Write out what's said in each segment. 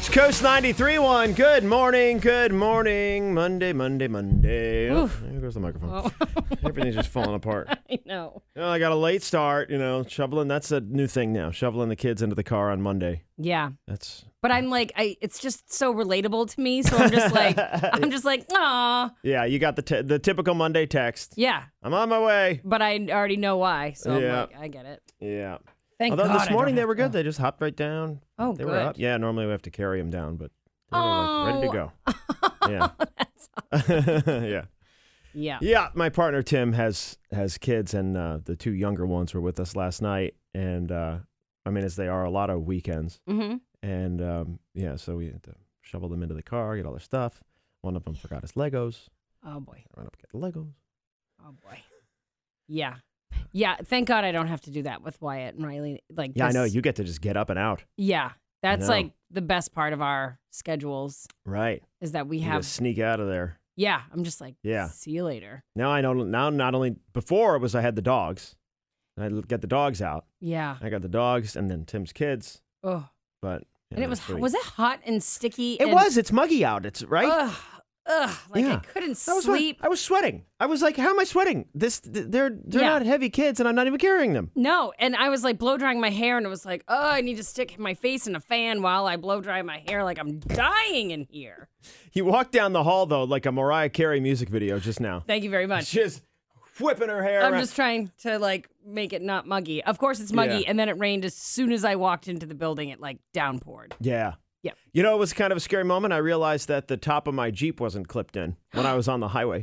Coast 93.1. Good morning. Monday. Oh, there goes the microphone. Everything's just falling apart. I know. I got a late start, shoveling. That's a new thing now, shoveling the kids into the car on Monday. Yeah. That's. But I'm like, it's just so relatable to me. So I'm just like, aw. Yeah, you got the typical Monday text. Yeah. I'm on my way. But I already know why. So I'm Yeah. like, I get it. Yeah. Thank Although God this I morning don't they have were to good. go. They just hopped right down. Oh, they good. were up. Yeah, normally we have to carry them down, but they were like ready to go. Yeah. That's awesome. Yeah. Yeah. Yeah, my partner Tim has kids, and the two younger ones were with us last night, and as they are a lot of weekends, Mm-hmm. and so we had to shovel them into the car, get all their stuff. One of them forgot his Legos. Oh, boy. I ran up to get the Legos. Oh, boy. Yeah. Yeah. Thank God I don't have to do that with Wyatt and Riley. Yeah, I know. You get to just get up and out. Yeah. That's know. like the best part of our schedules Right. is that we You have. just sneak out of there. Yeah. I'm just like, Yeah. see you later. Now I know. Now not only before it was I had the dogs. I get the dogs out. Yeah. I got the dogs and then Tim's kids. Oh. But And it was sweet. it hot and sticky? It was. It's muggy out. It's right. Ugh. Like Yeah. I couldn't I was sleep. I was sweating. I was like, "How am I sweating? They're Yeah. not heavy kids, and I'm not even carrying them." No, and I was like blow drying my hair, and it was like, oh, I need to stick my face in a fan while I blow dry my hair. Like I'm dying in here. He walked down the hall though, like a Mariah Carey music video just now. Thank you very much. Just whipping her hair I'm around. just trying to like make it not muggy. Of course it's muggy, Yeah. and then it rained as soon as I walked into the building. It like downpoured. Yeah. Yep. You know, it was kind of a scary moment. I realized that the top of my Jeep wasn't clipped in when I was on the highway.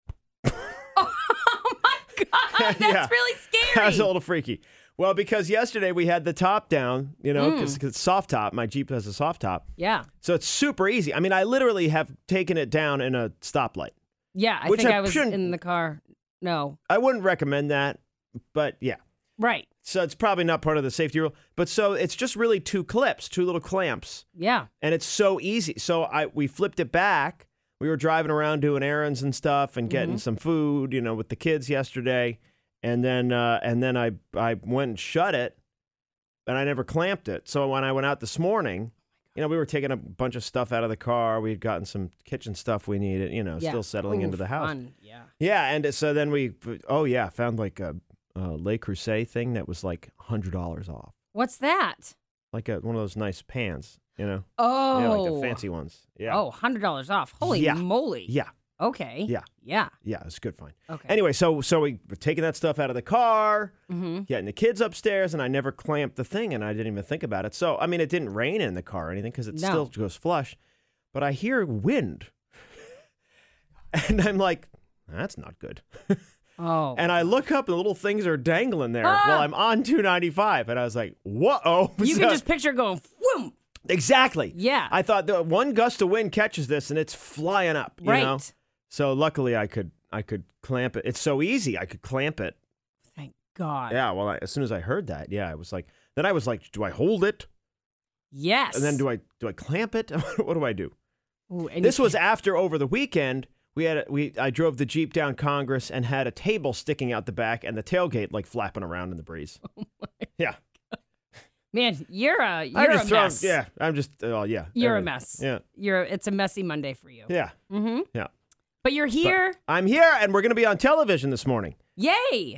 Oh my God, that's Yeah. really That scary. was a little freaky. Well, because yesterday we had the top down, because it's soft top. My Jeep has a soft top. Yeah. So it's super easy. I mean, I literally have taken it down in a stoplight. Yeah, I Which think I I was shouldn't- in the car. No. I wouldn't recommend that, but yeah. Right. So it's probably not part of the safety rule. But so it's just really two little clamps. Yeah. And it's so easy. So we flipped it back. We were driving around doing errands and stuff and getting some food, with the kids yesterday. And then I went and shut it, and I never clamped it. So when I went out this morning, we were taking a bunch of stuff out of the car. We had gotten some kitchen stuff we needed, Yeah. still settling Ooh, into the house. fun. Yeah. Yeah, and so then found like a Le Creuset thing that was like $100 off. What's that? Like one of those nice pans, Oh. Yeah, like the fancy ones. Yeah. Oh, $100 off. Holy Yeah. moly. Yeah. Okay. Yeah. Yeah. Yeah, it's good find. Okay. Anyway, so we were taking that stuff out of the car, Mm-hmm. getting the kids upstairs, and I never clamped the thing, and I didn't even think about it. So, it didn't rain in the car or anything because it No. still goes flush. But I hear wind. And I'm like, that's not good. Oh. And I look up, and the little things are dangling there while I'm on 295. And I was like, whoa. You can just picture going, whoom. Exactly. Yeah. I thought the one gust of wind catches this, and it's flying up. You know? Right. So luckily, I could clamp it. It's so easy. I could clamp it. Thank God. Yeah. Well, as soon as I heard that, I was like, do I hold it? Yes. And then do I clamp it? What do I do? Ooh, and This you was after over the weekend. I drove the Jeep down Congress and had a table sticking out the back and the tailgate like flapping around in the breeze. Oh my Yeah. Man, you're a just mess. Yeah. I'm just. Yeah. You're a everything. mess. Yeah. It's a messy Monday for you. Yeah. Mm-hmm. Yeah. But you're here. I'm here, and we're going to be on television this morning. Yay.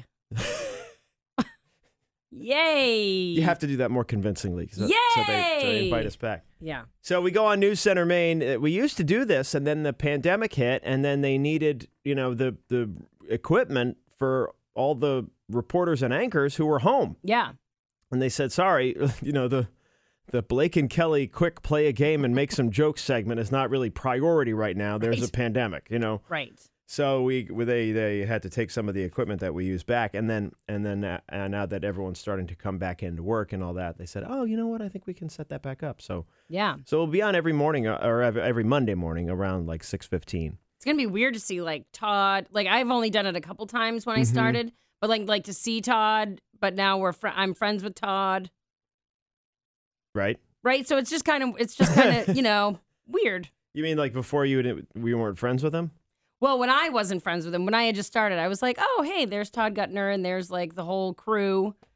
Yay. You have to do that more convincingly. So they invite us back. Yeah. So we go on News Center Maine. We used to do this, and then the pandemic hit, and then they needed, the equipment for all the reporters and anchors who were home. Yeah. And they said, sorry, the Blake and Kelly quick play a game and make some jokes segment is not really priority right now. There's a pandemic, Right. So they had to take some of the equipment that we use back, and then now that everyone's starting to come back into work and all that, they said, oh, you know what? I think we can set that back up. So we'll be on every morning or every Monday morning around like 6:15. It's gonna be weird to see like Todd. Like I've only done it a couple times when I started, but like to see Todd. But now I'm friends with Todd. Right? Right. So it's just kind of weird. You mean like before we weren't friends with him? Well, when I wasn't friends with him, when I had just started, I was like, oh, hey, there's Todd Guttner and there's like the whole crew.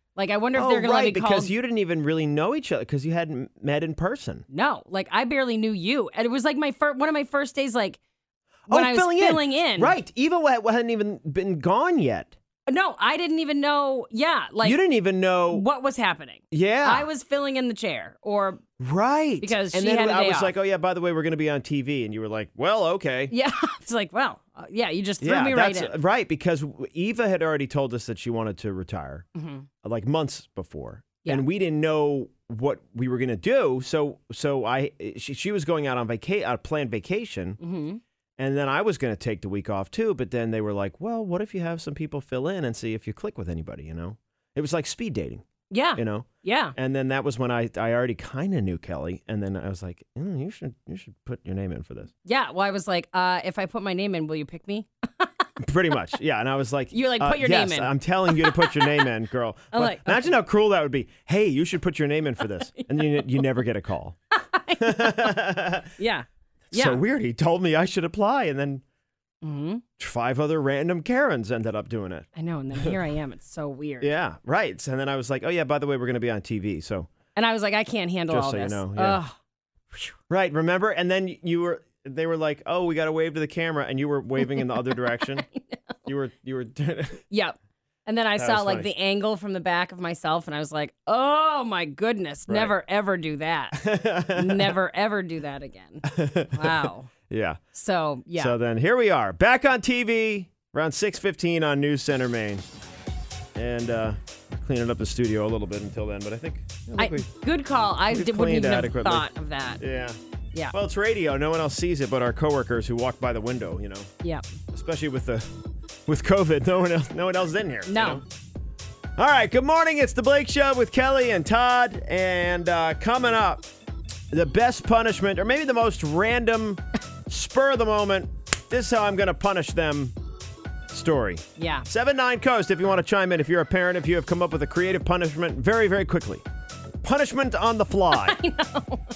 Like, I wonder if they're going to let me call. Because you didn't even really know each other because you hadn't met in person. No, like, I barely knew you. And it was like one of my first days, like, when I was filling in. Right. Eva hadn't even been gone yet. No, I didn't even know. Yeah. Like, you didn't even know what was happening. Yeah. I was filling in the chair Right. Because and she then had a I day was off. like, oh, yeah, by the way, we're going to be on TV. And you were like, well, okay. Yeah. It's like, well, yeah, you just threw me right in. Right. Because Eva had already told us that she wanted to retire like months before. Yeah. And we didn't know what we were going to do. So she was going out on a planned vacation. Mm-hmm. And then I was going to take the week off too, but then they were like, well, what if you have some people fill in and see if you click with anybody, you know? It was like speed dating. Yeah. You know? Yeah. And then that was when I already kind of knew Kelly. And then I was like, you should put your name in for this. Yeah. Well, I was like, if I put my name in, will you pick me? Pretty much. Yeah. And I was like, you're like, put your name in. I'm telling you to put your name in, girl. I'm like, imagine how cruel that would be. Hey, you should put your name in for this. And then you never get a call. Yeah. So weird. He told me I should apply. And then 5 other random Karens ended up doing it. I know, and then here I am. It's so weird. Yeah, right. And then I was like, oh, yeah, by the way, we're going to be on TV. So, and I was like, I can't handle just all so this. You know, yeah. Right, remember? And then they were like, oh, we got to wave to the camera. And you were waving in the other direction. You were. Yep. And then I saw was like funny. the angle from the back of myself, and I was like, oh my goodness, Right. never ever do that. Never ever do that again. Wow. Yeah. So, yeah. So then here we are, back on TV around 6:15 on News Center Maine. And cleaning up the studio a little bit until then, but I think good call. I wouldn't cleaned even have adequately. thought of that. Yeah. Yeah. Well, it's radio. No one else sees it but our coworkers who walk by the window, you know. Yeah. Especially with COVID, no one else is in here. No. You know? All right, good morning. It's the Blake Show with Kelly and Todd. And coming up, the best punishment, or maybe the most random, spur of the moment, this is how I'm going to punish them story. Yeah. 7-9 Coast, if you want to chime in. If you're a parent, if you have come up with a creative punishment very, very quickly. Punishment on the fly. I know.